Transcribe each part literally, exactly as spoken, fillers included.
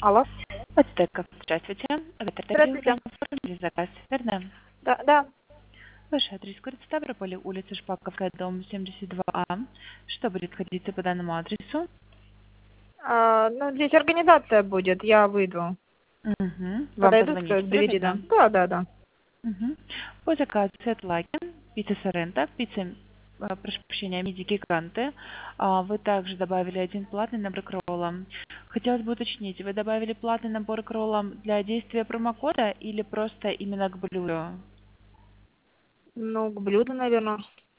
Алло. Ацтека, здравствуйте. Агатарта Здравствуйте. оформили заказ, верно? Да, да. Ваш адрес город Ставрополь, улица Шпаковская, дом семьдесят два А. Что будет ходиться по данному адресу? А, ну, здесь организация будет, я выйду. Угу. Вам Подойдут, позвонить, скажут, берите, да. правильно? Да, да, да. Угу. По заказу Сет Лакен, пицца Сорента, пицца, а, прошу прощения, миди гиганты. А, Вы также добавили один платный набор к роллам. Хотелось бы уточнить, вы добавили платный набор к роллам для действия промокода или просто именно к блюду? Ну, к блюду, наверное.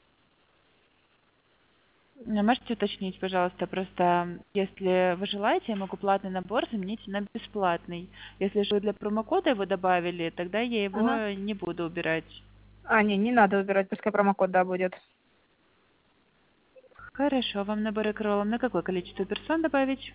А Можете уточнить, пожалуйста, просто если вы желаете, я могу платный набор заменить на бесплатный. Если же вы для промокода его добавили, тогда я его Ага. не буду убирать. А, не, не надо выбирать, пускай промокод, да, будет. Хорошо, вам наборы к роллам на какое количество персон добавить?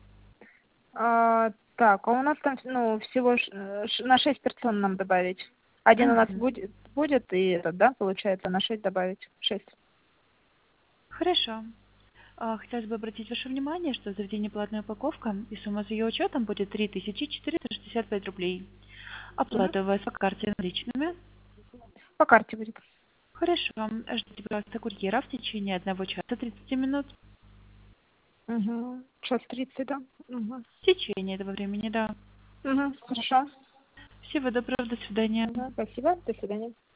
А, так, а у нас там, ну, всего ш- э, ш- на шесть персон нам добавить. Один у нас Мгм. будет, будет и этот, да, получается, на шесть добавить. Шесть. Хорошо. А, Хотелось бы обратить ваше внимание, что в заведении платная упаковка и сумма за ее учетом будет три тысячи четыреста шестьдесят пять рублей. Угу. Оплата у вас по карте наличными. По карте будет. Хорошо. Ждите, пожалуйста, курьера в течение одного часа тридцати минут. Угу. Час тридцать, да? Угу. В течение этого времени, да. Угу. Хорошо. Всего доброго, до свидания. Угу. Спасибо, до свидания.